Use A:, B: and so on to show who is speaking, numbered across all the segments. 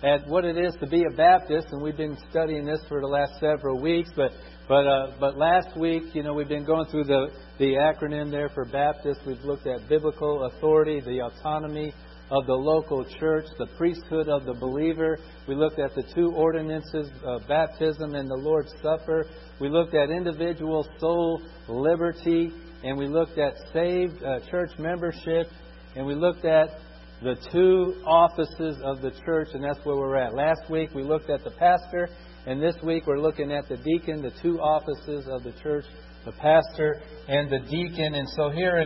A: at what it is to be a Baptist, and we've been studying this for the last several weeks. But last week, we've been going through the acronym there for Baptist. We've looked at biblical authority, the autonomy of the local church, the priesthood of the believer. We looked at the two ordinances of baptism and the Lord's Supper. We looked at individual soul liberty, and we looked at saved church membership, and we looked at the two offices of the church, and that's where we're at. Last week we looked at the pastor, and this week we're looking at the deacon, the two offices of the church, the pastor and the deacon. And so here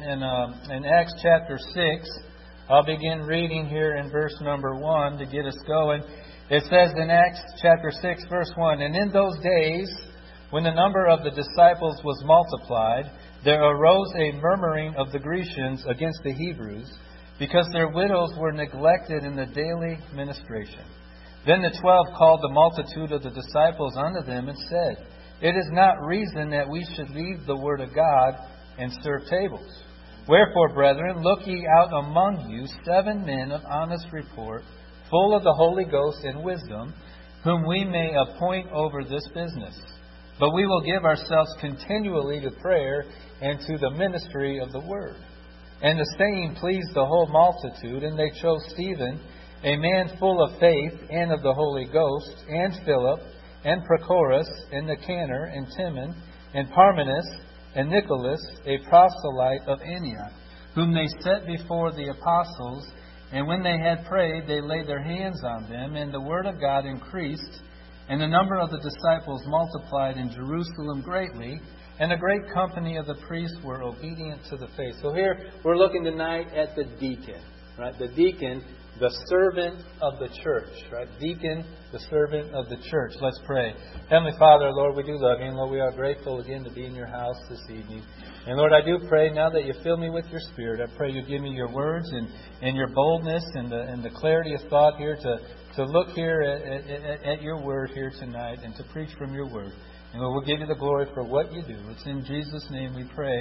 A: in Acts chapter 6, I'll begin reading here in verse number 1 to get us going. It says in Acts chapter 6, verse 1, "And in those days, when the number of the disciples was multiplied, there arose a murmuring of the Grecians against the Hebrews, because their widows were neglected in the daily ministration. Then the 12 called the multitude of the disciples unto them and said, It is not reason that we should leave the word of God and serve tables. Wherefore, brethren, look ye out among you 7 men of honest report, full of the Holy Ghost and wisdom, whom we may appoint over this business. But we will give ourselves continually to prayer and to the ministry of the word. And the saying pleased the whole multitude, and they chose Stephen, a man full of faith and of the Holy Ghost, and Philip, and Prochorus, and Nicanor, and Timon, and Parmenas, and Nicholas, a proselyte of Antioch, whom they set before the apostles. And when they had prayed, they laid their hands on them, and the word of God increased, and the number of the disciples multiplied in Jerusalem greatly, and a great company of the priests were obedient to the faith." So here we're looking tonight at the deacon, right? The deacon, the servant of the church, right? Deacon, the servant of the church. Let's pray. Heavenly Father, Lord, we do love you. And Lord, we are grateful again to be in your house this evening. And Lord, I do pray now that you fill me with your Spirit. I pray you give me your words and your boldness and the clarity of thought here to look here at your word here tonight and to preach from your word. And Lord, we'll give you the glory for what you do. It's in Jesus' name we pray.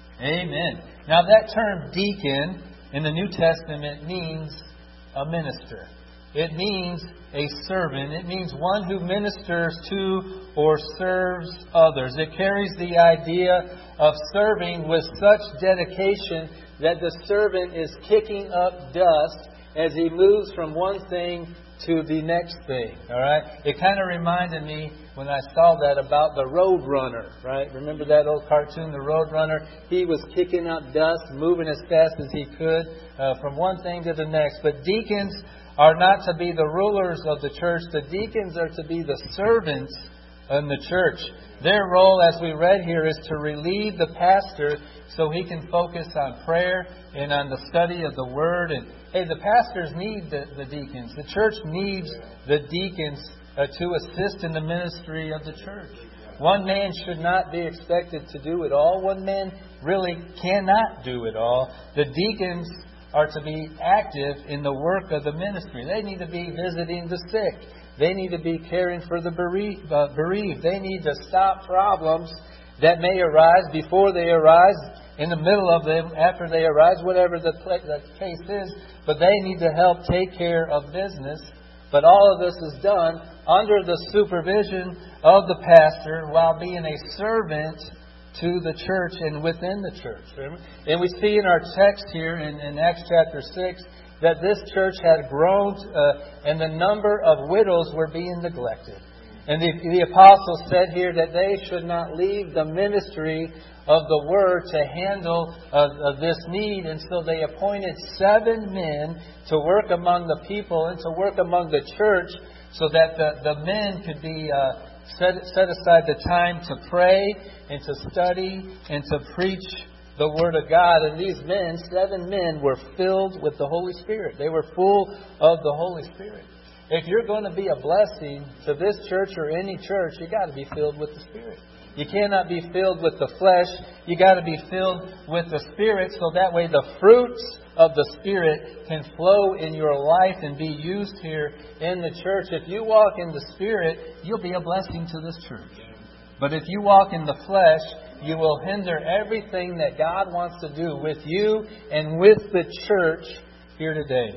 A: Amen. Now that term deacon in the New Testament means a minister. It means a servant. It means one who ministers to or serves others. It carries the idea of serving with such dedication that the servant is kicking up dust as he moves from one thing to the next thing. All right? It kind of reminded me when I saw that about the Road Runner, right? Remember that old cartoon, the Road Runner? He was kicking up dust, moving as fast as he could from one thing to the next. But deacons are not to be the rulers of the church. The deacons are to be the servants in the church. Their role, as we read here, is to relieve the pastor so he can focus on prayer and on the study of the Word. And hey, the pastors need the deacons. The church needs the deacons to assist in the ministry of the church. One man should not be expected to do it all. One man really cannot do it all. The deacons are to be active in the work of the ministry. They need to be visiting the sick. They need to be caring for the bereaved. They need to stop problems that may arise before they arise, in the middle of them, after they arise, whatever the case is. But they need to help take care of business. But all of this is done under the supervision of the pastor while being a servant to the church and within the church. And we see in our text here in Acts chapter 6 that this church had grown and the number of widows were being neglected. And the apostles said here that they should not leave the ministry of the Word to handle this need. And so they appointed 7 men to work among the people and to work among the church so that the men could be set aside the time to pray and to study and to preach the Word of God. And these men, 7 men, were filled with the Holy Spirit. They were full of the Holy Spirit. If you're going to be a blessing to this church or any church, you've got to be filled with the Spirit. You cannot be filled with the flesh. You've got to be filled with the Spirit so that way the fruits of the Spirit can flow in your life and be used here in the church. If you walk in the Spirit, you'll be a blessing to this church. But if you walk in the flesh, you will hinder everything that God wants to do with you and with the church here today.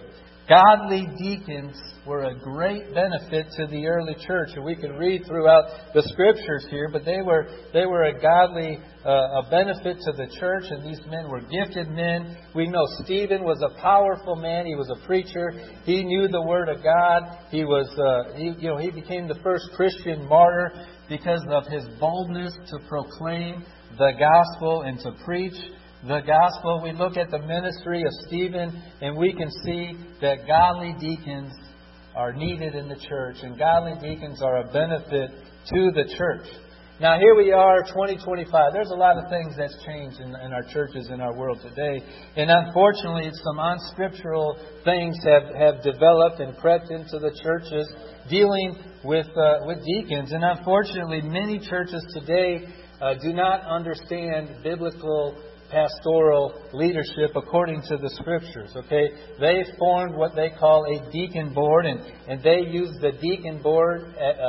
A: Godly deacons were a great benefit to the early church. And we can read throughout the Scriptures here, but they were a godly a benefit to the church, and these men were gifted men. We know Stephen was a powerful man. He was a preacher. He knew the Word of God. He became the first Christian martyr because of his boldness to proclaim the gospel and to preach the gospel. We look at the ministry of Stephen, and we can see that godly deacons are needed in the church, and godly deacons are a benefit to the church. Now, here we are, 2025. There's a lot of things that's changed in our churches, in our world today. And unfortunately, some unscriptural things have developed and crept into the churches dealing with deacons. And unfortunately, many churches today do not understand biblical pastoral leadership according to the Scriptures. Okay, they formed what they call a deacon board, and they use the deacon board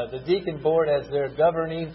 A: as their governing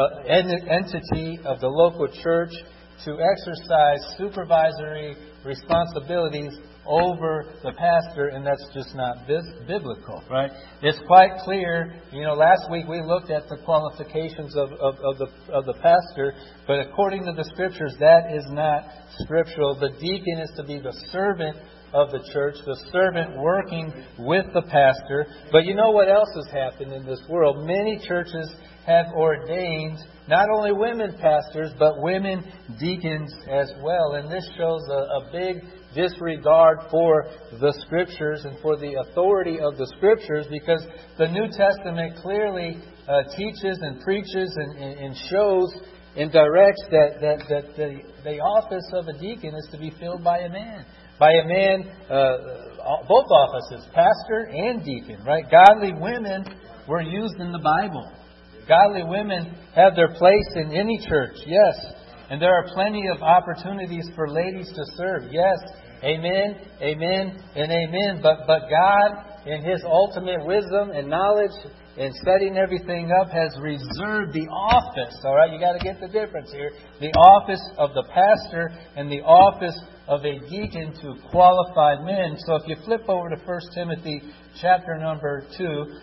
A: entity of the local church to exercise supervisory responsibilities over the pastor, and that's just not biblical, right? It's quite clear. Last week we looked at the qualifications of the pastor, but according to the Scriptures, that is not scriptural. The deacon is to be the servant of the church, the servant working with the pastor. But you know what else has happened in this world? Many churches have ordained not only women pastors, but women deacons as well. And this shows a big disregard for the Scriptures and for the authority of the Scriptures, because the New Testament clearly teaches and preaches and shows and directs that the office of a deacon is to be filled by a man. By a man, both offices, pastor and deacon, right? Godly women were used in the Bible. Godly women have their place in any church, yes. And there are plenty of opportunities for ladies to serve, yes. Amen, amen, and amen. But God, in His ultimate wisdom and knowledge and setting everything up, has reserved the office. All right, you got to get the difference here. The office of the pastor and the office of a deacon to qualified men. So if you flip over to 1 Timothy chapter number 2,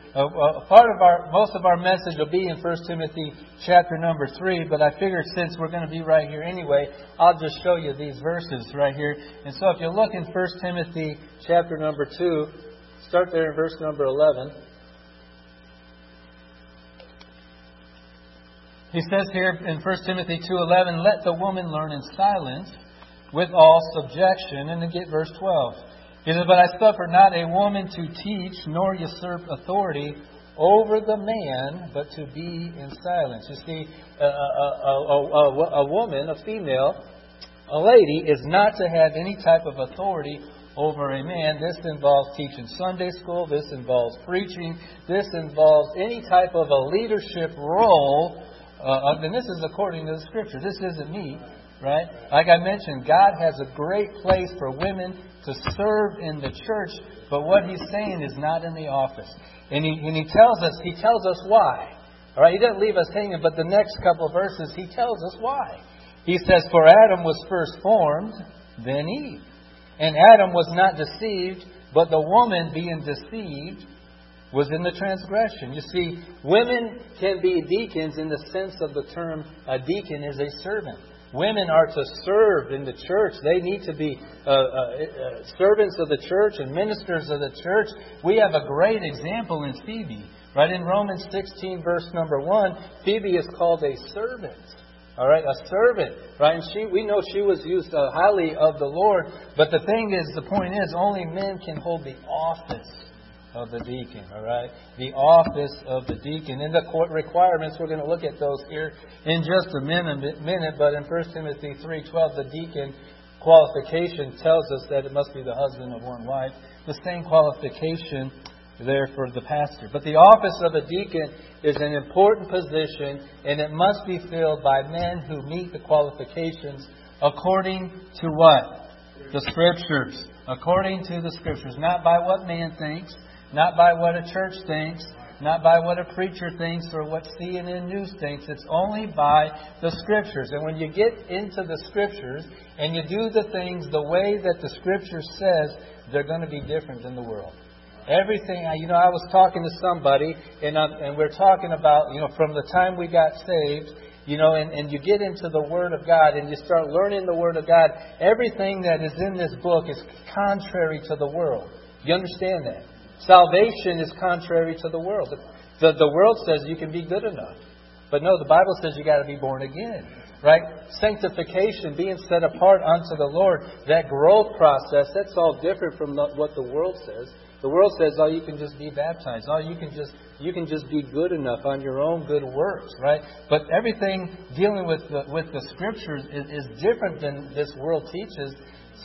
A: most of our message will be in 1 Timothy chapter number 3, but I figured since we're going to be right here anyway, I'll just show you these verses right here. And so if you look in 1 Timothy chapter number 2, start there in verse number 11. He says here in 1 Timothy 2:11, "Let the woman learn in silence with all subjection." And then get verse 12. He says, "But I suffer not a woman to teach, nor usurp authority over the man, but to be in silence." You see, a woman, a female, a lady, is not to have any type of authority over a man. This involves teaching Sunday school. This involves preaching. This involves any type of a leadership role. And this is according to the Scripture. This isn't me, right? Like I mentioned, God has a great place for women to serve in the church, but what He's saying is not in the office. And He tells us why. All right, He doesn't leave us hanging, but the next couple of verses, He tells us why. He says, "For Adam was first formed, then Eve. And Adam was not deceived, but the woman being deceived was in the transgression." You see, women can be deacons in the sense of the term a deacon is a servant. Women are to serve in the church. They need to be servants of the church and ministers of the church. We have a great example in Phoebe. Right in Romans 16, verse number 1, Phoebe is called a servant. All right, a servant. Right, and we know she was used highly of the Lord. But the point is, only men can hold the office of the deacon, all right? The office of the deacon. And the court requirements, we're going to look at those here in just a minute. But in 1 Timothy 3:12, the deacon qualification tells us that it must be the husband of one wife. The same qualification there for the pastor. But the office of a deacon is an important position, and it must be filled by men who meet the qualifications according to what? The Scriptures. According to the Scriptures. Not by what man thinks. Not by what a church thinks, not by what a preacher thinks or what CNN News thinks. It's only by the Scriptures. And when you get into the Scriptures and you do the things the way that the Scripture says, they're going to be different than the world. Everything, I was talking to somebody, and we're talking about, from the time we got saved, and you get into the Word of God and you start learning the Word of God, everything that is in this book is contrary to the world. You understand that? Salvation is contrary to the world. The world says you can be good enough. But no, the Bible says you got to be born again. Right? Sanctification, being set apart unto the Lord, that growth process, that's all different from what the world says. The world says, you can just be baptized. You can just be good enough on your own good works, right? But everything dealing with the Scriptures is different than this world teaches.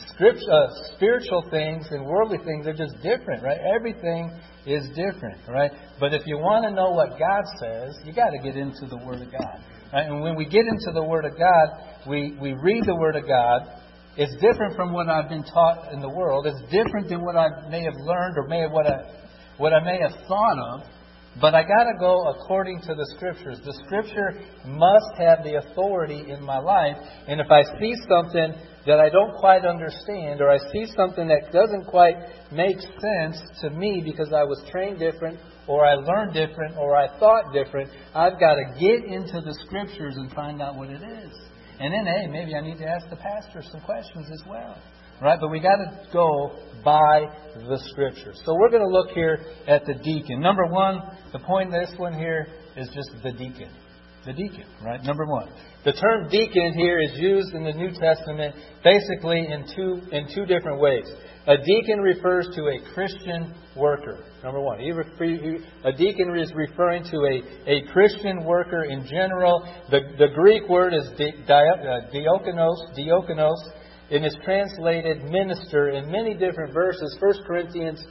A: Spiritual things and worldly things are just different, right? Everything is different, right? But if you want to know what God says, you got to get into the Word of God. Right? And when we get into the Word of God, we read the Word of God. It's different from what I've been taught in the world. It's different than what I may have learned or what I may have thought of. But I got to go according to the Scriptures. The Scripture must have the authority in my life. And if I see something that I don't quite understand, or I see something that doesn't quite make sense to me because I was trained different, or I learned different, or I thought different, I've got to get into the Scriptures and find out what it is. And then, maybe I need to ask the pastor some questions as well. Right? But we got to go by the Scriptures. So we're going to look here at the deacon. Number one, the point of this one here is just the deacon. The deacon, right? Number one. The term deacon here is used in the New Testament basically in two different ways. A deacon refers to a Christian worker. Number one. A deacon is referring to a Christian worker in general. The Greek word is diakonos, and is translated minister in many different verses. 1 Corinthians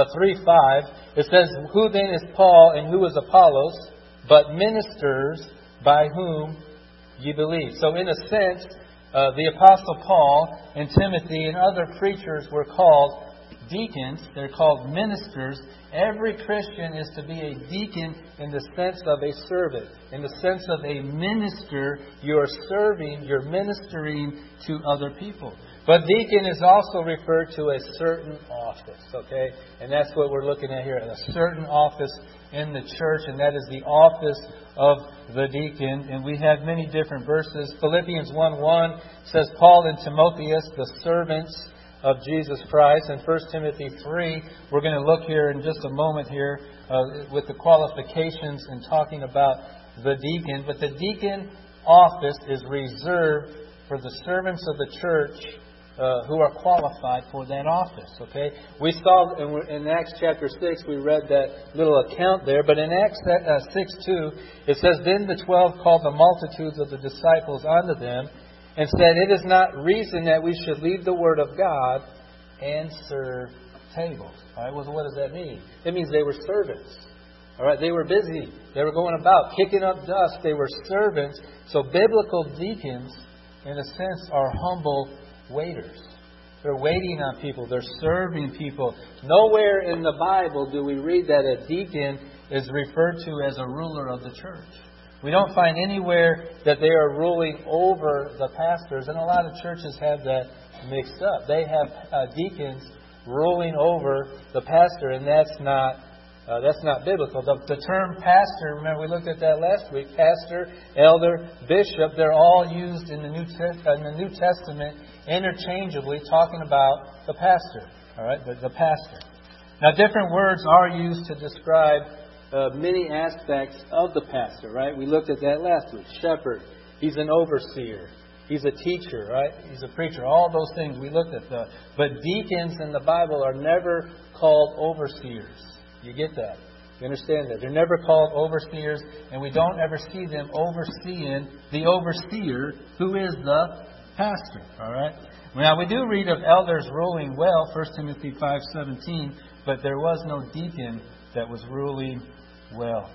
A: 3:5. It says, "Who then is Paul and who is Apollos, but ministers by whom ye believe." So in a sense, the Apostle Paul and Timothy and other preachers were called deacons. They're called ministers. Every Christian is to be a deacon in the sense of a servant. In the sense of a minister, you're serving, you're ministering to other people. But deacon is also referred to a certain office, okay? And that's what we're looking at here, a certain office in the church, and that is the office of the deacon. And we have many different verses. Philippians 1:1 says, "Paul and Timotheus, the servants of Jesus Christ." And 1 Timothy 3, we're going to look here in just a moment here with the qualifications and talking about the deacon. But the deacon office is reserved for the servants of the church who are qualified for that office. Okay, we saw in Acts chapter 6, we read that little account there. But in Acts 6:2, it says, "Then the 12 called the multitudes of the disciples unto them, and said, It is not reason that we should leave the word of God and serve tables." All right, well, what does that mean? It means they were servants. All right, they were busy. They were going about kicking up dust. They were servants. So biblical deacons, in a sense, are humble waiters. They're waiting on people. They're serving people. Nowhere in the Bible do we read that a deacon is referred to as a ruler of the church. We don't find anywhere that they are ruling over the pastors, and a lot of churches have that mixed up. They have deacons ruling over the pastor, and that's not biblical. The term pastor, remember we looked at that last week. Pastor, elder, bishop, they're all used in the New Testament interchangeably, talking about the pastor. All right, the pastor. Now, different words are used to describe many aspects of the pastor, right? We looked at that last week. Shepherd, he's an overseer. He's a teacher, right? He's a preacher. All those things we looked at. But deacons in the Bible are never called overseers. You get that? You understand that? They're never called overseers, and we don't ever see them overseeing the overseer, who is the pastor. All right? Now, we do read of elders ruling well, 1 Timothy 5:17, but there was no deacon that was ruling well.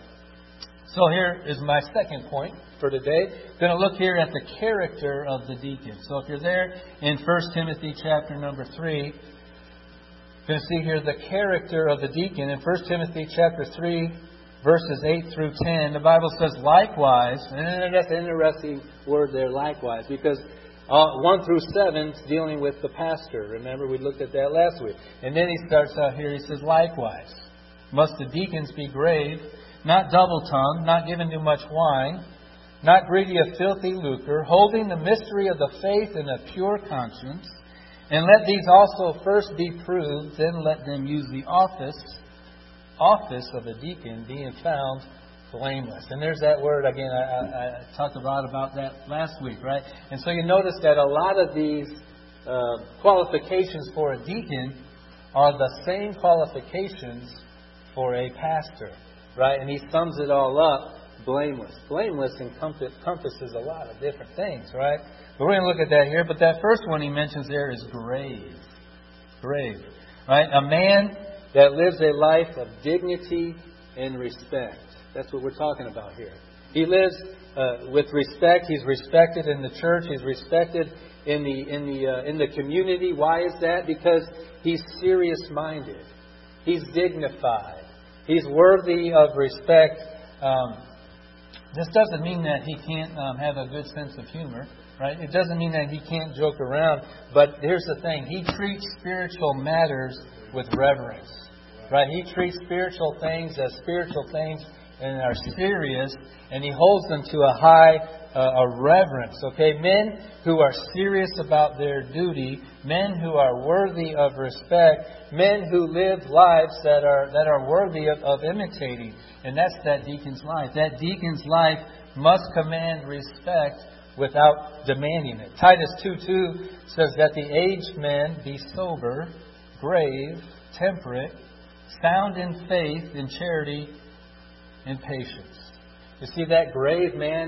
A: So here is my second point for today. I'm going to look here at the character of the deacon. So if you're there in 1 Timothy chapter number 3, you're going to see here the character of the deacon. In 1 Timothy chapter 3, verses 8 through 10, the Bible says, likewise, and that's an interesting word there, likewise, because 1 through 7 is dealing with the pastor. Remember, we looked at that last week. And then he starts out here, he says, likewise, must the deacons be grave, not double-tongued, not given to much wine, not greedy of filthy lucre, holding the mystery of the faith in a pure conscience, and let these also first be proved, then let them use the office of a deacon, being found blameless. And there's that word again. I talked a lot about that last week, right? And so you notice that a lot of these qualifications for a deacon are the same qualifications for a pastor, right? And he sums it all up, blameless. Blameless encompasses a lot of different things, right? But we're going to look at that here. But that first one he mentions there is grave. Grave, right? A man that lives a life of dignity and respect. That's what we're talking about here. He lives with respect. He's respected in the church. He's respected in the community. Why is that? Because he's serious-minded. He's dignified. He's worthy of respect. This doesn't mean that he can't have a good sense of humor, right? It doesn't mean that he can't joke around. But here's the thing. He treats spiritual matters with reverence, right? He treats spiritual things as spiritual things and are serious, and he holds them to a high reverence. Okay, men who are serious about their duty, men who are worthy of respect, men who live lives that are worthy of imitating, and that's that deacon's life. That deacon's life must command respect without demanding it. Titus 2:2 says that the aged men be sober, grave, temperate, sound in faith, in charity, and patience. You see, that grave man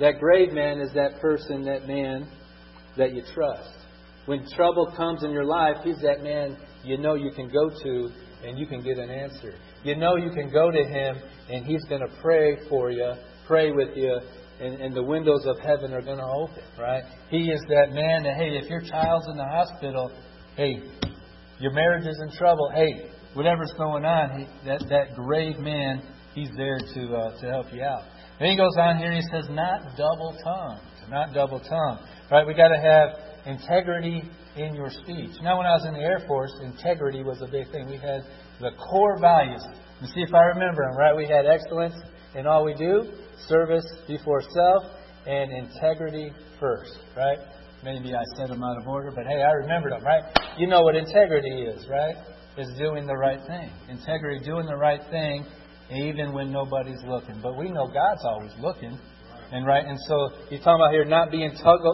A: is that person, that man that you trust. When trouble comes in your life, he's that man you know you can go to and you can get an answer. You know you can go to him and he's going to pray for you, pray with you, and the windows of heaven are going to open, right? He is that man that, hey, if your child's in the hospital, hey, your marriage is in trouble, hey, whatever's going on, that grave man, he's there to help you out. Then he goes on here and he says, not double-tongued. Not double-tongued. Right? We got to have integrity in your speech. Now, when I was in the Air Force, integrity was a big thing. We had the core values. You see if I remember them, right? We had excellence in all we do, service before self, and integrity first, right? Maybe I said them out of order, but hey, I remembered them, right? You know what integrity is, right? Is doing the right thing. Integrity, doing the right thing, even when nobody's looking. But we know God's always looking. And so you're talking about here not being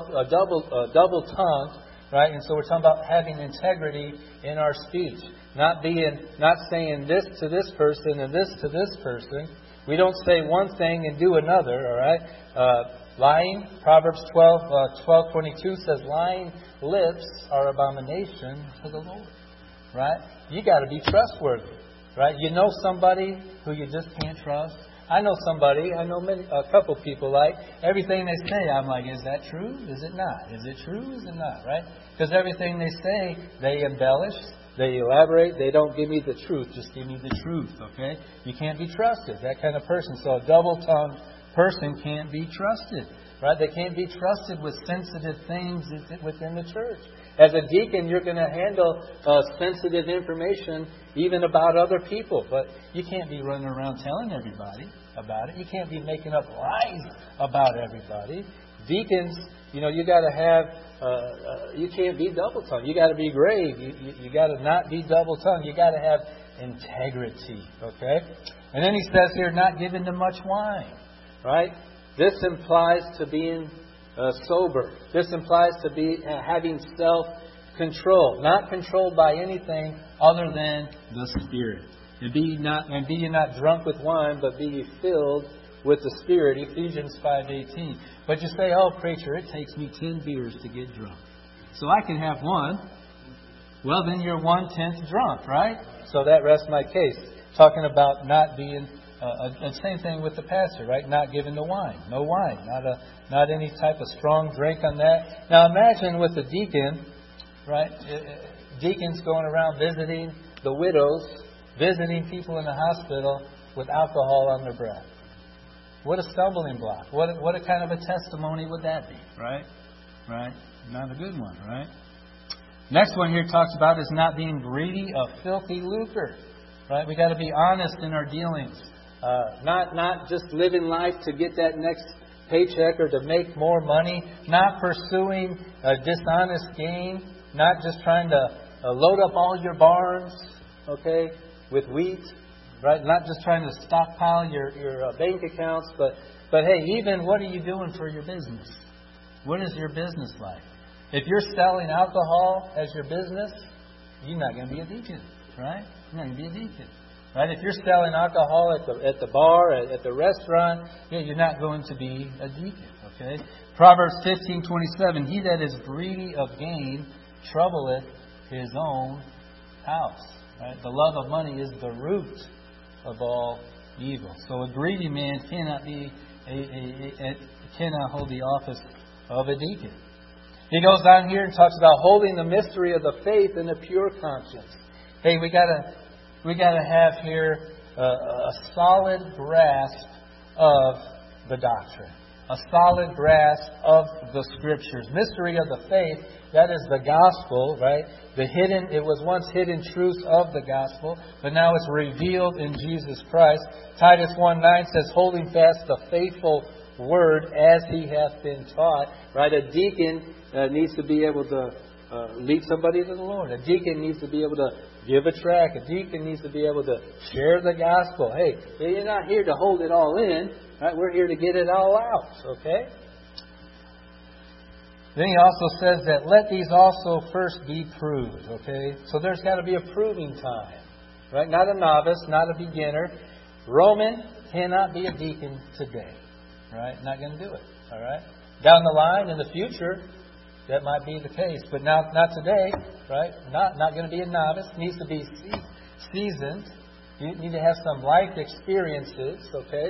A: double-tongued, right? And so we're talking about having integrity in our speech. Not saying this to this person and this to this person. We don't say one thing and do another, all right? Lying, Proverbs 12:22 says, lying lips are abomination to the Lord. Right? You got to be trustworthy. Right? You know somebody who you just can't trust. I know a couple people like everything they say. I'm like, is that true? Is it not? Is it true? Is it not? Right? Because everything they say, they embellish, they elaborate. They don't give me the truth. Just give me the truth. Okay? You can't be trusted. That kind of person. So a double-tongued person can't be trusted. Right? They can't be trusted with sensitive things within the church. As a deacon, you're going to handle sensitive information even about other people. But you can't be running around telling everybody about it. You can't be making up lies about everybody. Deacons, you got to have, you can't be double-tongued. You got to be grave. You got to not be double-tongued. You got to have integrity. Okay? And then he says here, not given to much wine. Right? This implies to being sober. This implies to be having self-control, not controlled by anything other than the Spirit. And be ye not drunk with wine, but be ye filled with the Spirit. Ephesians 5:18. But you say, oh, preacher, it takes me 10 beers to get drunk. So I can have one. Well, then you're 1/10 drunk, right? So that rests my case. Talking about not being... the same thing with the pastor, right? Not given to wine. No wine. Not any type of strong drink on that. Now imagine with the deacon, right? Deacons going around visiting the widows, visiting people in the hospital. with alcohol on their breath. What a stumbling block. What a kind of a testimony would that be, right? Right? Not a good one, right? Next one here talks about is not being greedy of filthy lucre. Right? We got to be honest in our dealings. Not just living life to get that next paycheck or to make more money. Not pursuing a dishonest gain. Not just trying to load up all your barns, okay, with wheat. Right? Not just trying to stockpile your bank accounts, but hey, even what are you doing for your business? What is your business like? If you're selling alcohol as your business, you're not going to be a deacon, right? You're not going to be a deacon, right? If you're selling alcohol at the bar, at the restaurant, you're not going to be a deacon, okay? Proverbs 15:27, he that is greedy of gain troubleth his own house, right? The love of money is the root of all evil. So a greedy man cannot hold the office of a deacon. He goes on here and talks about holding the mystery of the faith in a pure conscience. Hey, we gotta have here a solid grasp of the doctrine, a solid grasp of the Scriptures. Mystery of the faith, that is the gospel, right? It was once hidden truths of the gospel, but now it's revealed in Jesus Christ. Titus 1:9 says, holding fast the faithful word as he hath been taught. Right? A deacon needs to be able to lead somebody to the Lord. A deacon needs to be able to give a tract. A deacon needs to be able to share the gospel. Hey, you're not here to hold it all in. Right? We're here to get it all out. Okay? Then he also says that let these also first be proved. Okay? So there's got to be a proving time. Right? Not a novice, not a beginner. Roman cannot be a deacon today. Right? Not going to do it. All right? Down the line, in the future, that might be the case. But not today. Right? Not going to be a novice. Needs to be seasoned. You need to have some life experiences. Okay?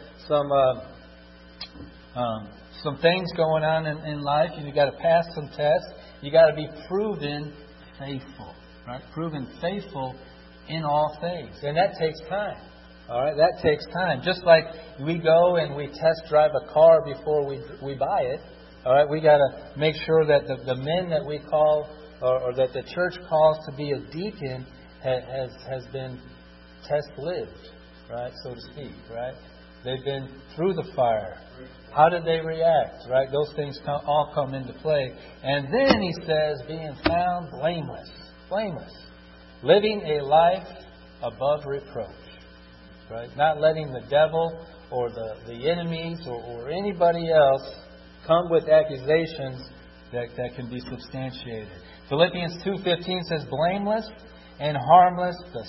A: Some things going on in life. You've got to pass some tests. You got to be proven faithful. Right? Proven faithful in all things. And that takes time. All right, that takes time. Just like we go and we test drive a car before we buy it. All right, we got to make sure that the men that we call or that the church calls to be a deacon has been test lived, right, so to speak. Right, they've been through the fire. How did they react? Right, those things all come into play. And then he says, being found blameless, living a life above reproach. Right? Not letting the devil or the enemies or anybody else come with accusations that can be substantiated. Philippians 2:15 says, blameless and harmless, the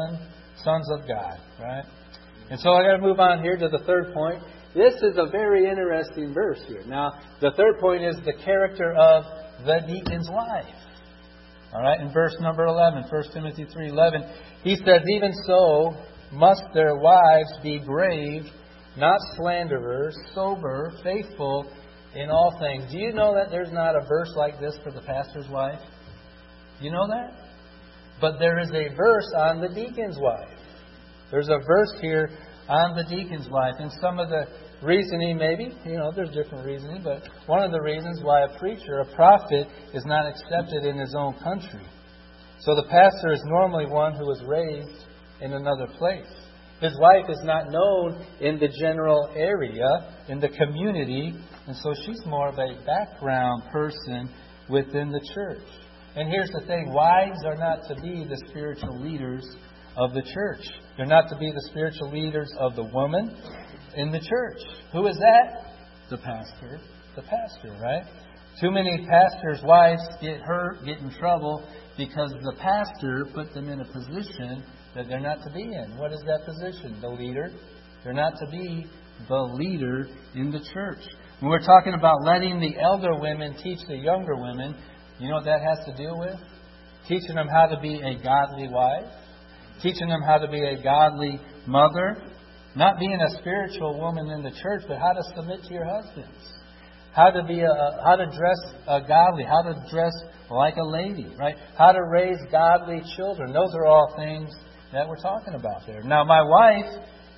A: sons of God. Right? And so I got to move on here to the third point. This is a very interesting verse here. Now, the third point is the character of the deacon's wife. All right, in verse number 11, 1 Timothy 3:11, he says, even so must their wives be grave, not slanderers, sober, faithful in all things. Do you know that there's not a verse like this for the pastor's wife? You know that? But there is a verse on the deacon's wife. There's a verse here on the deacon's wife. And some of the reasoning, maybe, there's different reasoning, but one of the reasons why a preacher, a prophet, is not accepted in his own country. So the pastor is normally one who was raised in another place. His wife is not known in the general area, in the community, and so she's more of a background person within the church. And here's the thing, wives are not to be the spiritual leaders of the church. They're not to be the spiritual leaders of the woman in the church. Who is that? The pastor. The pastor, right? Too many pastors' wives get hurt, get in trouble, because the pastor put them in a position that they're not to be in. What is that position? The leader. They're not to be the leader in the church. When we're talking about letting the elder women teach the younger women, you know what that has to do with? Teaching them how to be a godly wife. Teaching them how to be a godly mother. Not being a spiritual woman in the church, but how to submit to your husbands. How to dress godly. How to dress like a lady. Right? How to raise godly children. Those are all things that we're talking about there. Now, my wife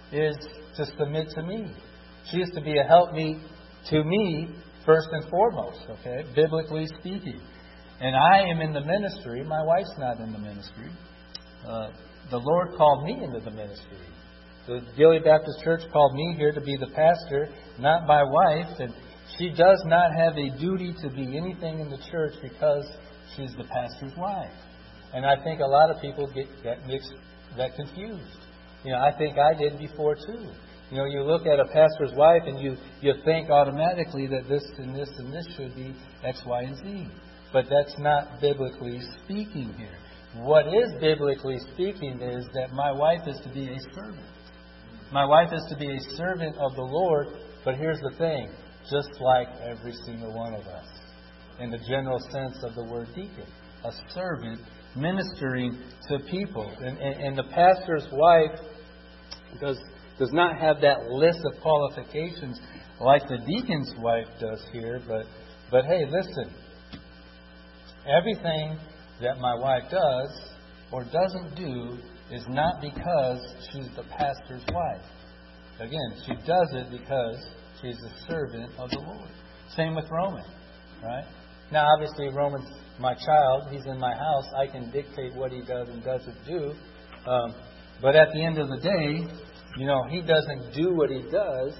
A: is to submit to me. She is to be a helpmeet to me first and foremost, okay, biblically speaking. And I am in the ministry. My wife's not in the ministry. The Lord called me into the ministry. The Gilead Baptist Church called me here to be the pastor, not my wife. And she does not have a duty to be anything in the church because she's the pastor's wife. And I think a lot of people get that confused. I think I did before too. You look at a pastor's wife and you think automatically that this and this and this should be X, Y, and Z. But that's not biblically speaking here. What is biblically speaking is that my wife is to be a servant. My wife is to be a servant of the Lord, but here's the thing, just like every single one of us, in the general sense of the word deacon, a servant ministering to people. And the pastor's wife does not have that list of qualifications like the deacon's wife does here, but hey, listen, everything that my wife does or doesn't do is not because she's the pastor's wife. Again, she does it because she's a servant of the Lord. Same with Roman, right? Now, obviously, Roman's my child. He's in my house. I can dictate what he does and doesn't do. But at the end of the day, he doesn't do what he does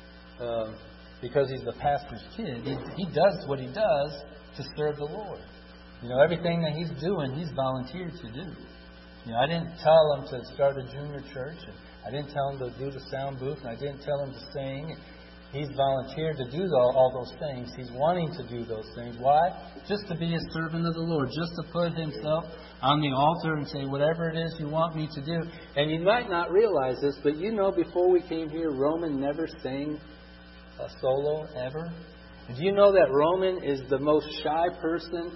A: because he's the pastor's kid. He does what he does to serve the Lord. Everything that he's doing, he's volunteered to do. I didn't tell him to start a junior church. And I didn't tell him to do the sound booth. And I didn't tell him to sing. He's volunteered to do all those things. He's wanting to do those things. Why? Just to be a servant of the Lord. Just to put himself on the altar and say, whatever it is you want me to do. And you might not realize this, but before we came here, Roman never sang a solo ever. And do you know that Roman is the most shy person?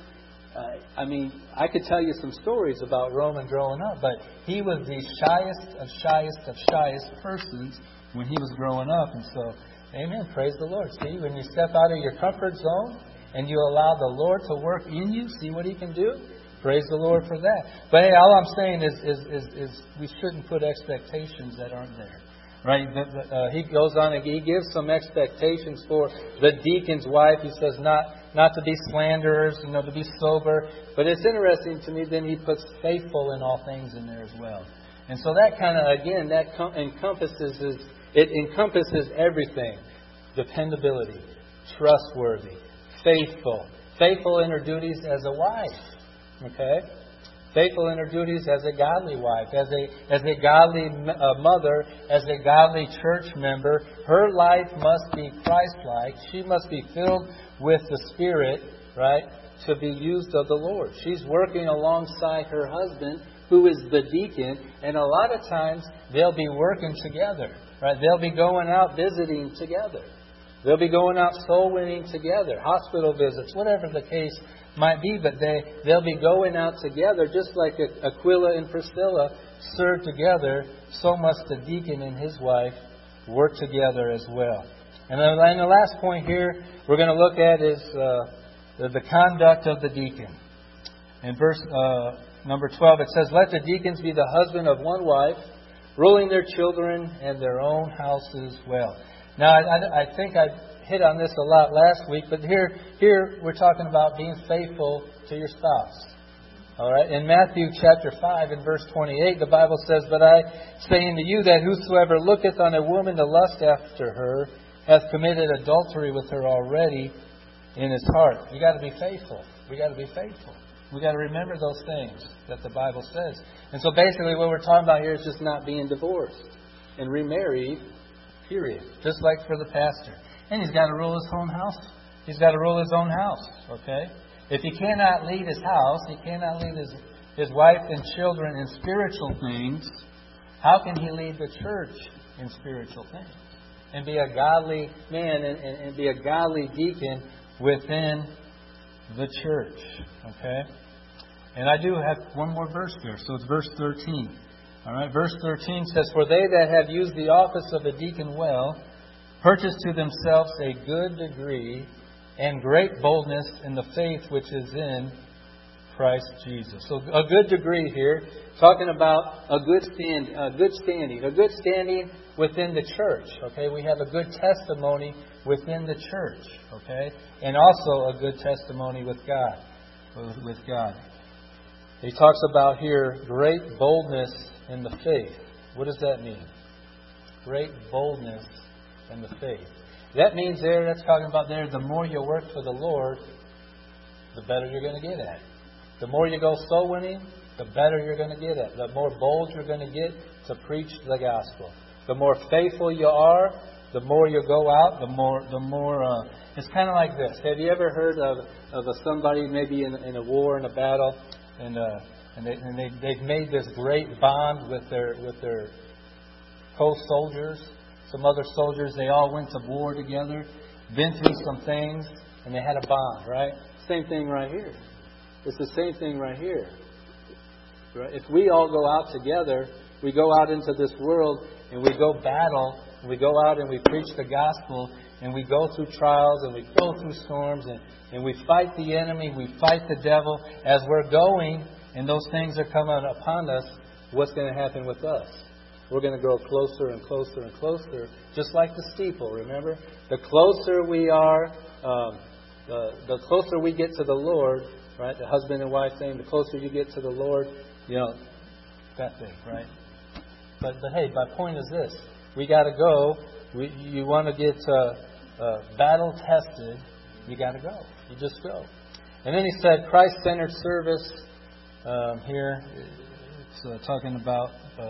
A: I could tell you some stories about Roman growing up, but he was the shyest of shyest persons when he was growing up. And so, amen, praise the Lord. See, when you step out of your comfort zone and you allow the Lord to work in you, see what He can do? Praise the Lord for that. But hey, all I'm saying is we shouldn't put expectations that aren't there. Right? He goes on and he gives some expectations for the deacon's wife. He says not to be slanderers, to be sober. But it's interesting to me, then he puts faithful in all things in there as well. And so that kind of, again, encompasses everything. Dependability, trustworthy, faithful. Faithful in her duties as a wife. Okay? Faithful in her duties as a godly wife, as a godly mother, as a godly church member. Her life must be Christ-like. She must be filled with the Spirit, right, to be used of the Lord. She's working alongside her husband, who is the deacon, and a lot of times they'll be working together, right? They'll be going out visiting together. They'll be going out soul winning together, hospital visits, whatever the case might be, but they'll be going out together just like Aquila and Priscilla served together. So must the deacon and his wife work together as well. And then the last point here we're going to look at is the conduct of the deacon. In verse number 12 it says, "Let the deacons be the husband of one wife, ruling their children and their own houses well." Now I think I hit on this a lot last week, but here we're talking about being faithful to your spouse. All right. In Matthew chapter 5 and verse 28, the Bible says, "But I say unto you that whosoever looketh on a woman to lust after her hath committed adultery with her already in his heart." You got to be faithful. We got to be faithful. We got to remember those things that the Bible says. And so basically what we're talking about here is just not being divorced and remarried, period. Just like for the pastor. And he's got to rule his own house. He's got to rule his own house, okay? If he cannot lead his house, he cannot lead his wife and children in spiritual things, how can he lead the church in spiritual things? And be a godly man and be a godly deacon within the church, okay? And I do have one more verse here, so it's verse 13. All right, verse 13 says, "For they that have used the office of a deacon well, purchase to themselves a good degree and great boldness in the faith which is in Christ Jesus." So a good degree here, talking about a good standing. A good standing within the church. Okay, we have a good testimony within the church. Okay, and also a good testimony with God. With God. He talks about here great boldness in the faith. What does that mean? Great boldness in the faith. That means that's talking about the more you work for the Lord, the better you're going to get at it. The more you go soul winning, the better you're going to get at it. The more bold you're going to get to preach the gospel. The more faithful you are, the more you go out, the more. It's kind of like this. Have you ever heard of somebody maybe in a war, in a battle, and they've made this great bond with their co-soldiers, some other soldiers? They all went to war together, been through some things, and they had a bond, right? Same thing right here. It's the same thing right here. Right? If we all go out together, we go out into this world and we go battle, and we go out and we preach the gospel, and we go through trials and we go through storms, and we fight the enemy, we fight the devil. As we're going and those things are coming upon us, what's going to happen with us? We're going to grow closer and closer and closer, just like the steeple, remember? The closer we are, the closer we get to the Lord, right? The husband and wife saying, the closer you get to the Lord, that thing, right? But hey, my point is this. We got to go. You want to get battle tested, you got to go. You just go. And then he said, Christ-centered service. Here, it's talking about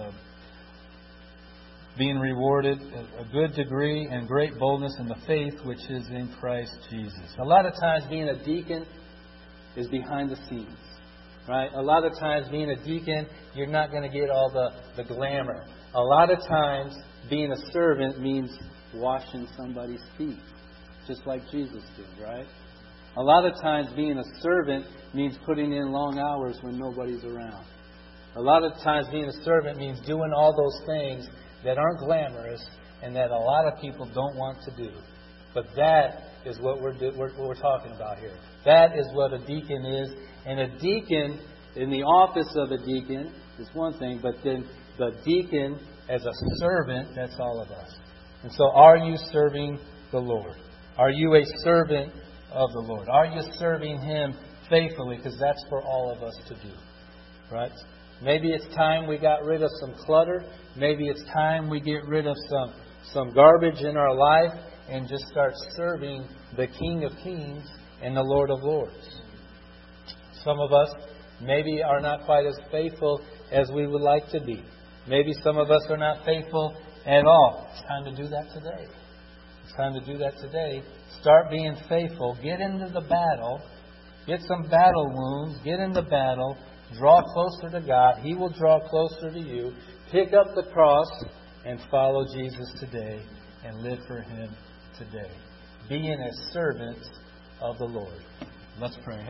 A: being rewarded a good degree and great boldness in the faith which is in Christ Jesus. A lot of times being a deacon is behind the scenes, right? A lot of times being a deacon, you're not going to get all the glamour. A lot of times being a servant means washing somebody's feet, just like Jesus did, right? A lot of times being a servant means putting in long hours when nobody's around. A lot of times being a servant means doing all those things that aren't glamorous and that a lot of people don't want to do. But that is what we're talking about here. That is what a deacon is. And a deacon, in the office of a deacon, is one thing, but then the deacon as a servant, that's all of us. And so are you serving the Lord? Are you a servant of the Lord? Are you serving Him faithfully? Because that's for all of us to do. Right? Maybe it's time we got rid of some clutter. Maybe it's time we get rid of some garbage in our life and just start serving the King of Kings and the Lord of Lords. Some of us maybe are not quite as faithful as we would like to be. Maybe some of us are not faithful at all. It's time to do that today. It's time to do that today. Start being faithful. Get into the battle. Get some battle wounds. Get in the battle. Draw closer to God. He will draw closer to you. Pick up the cross and follow Jesus today and live for Him today. Being a servant of the Lord. Let's pray.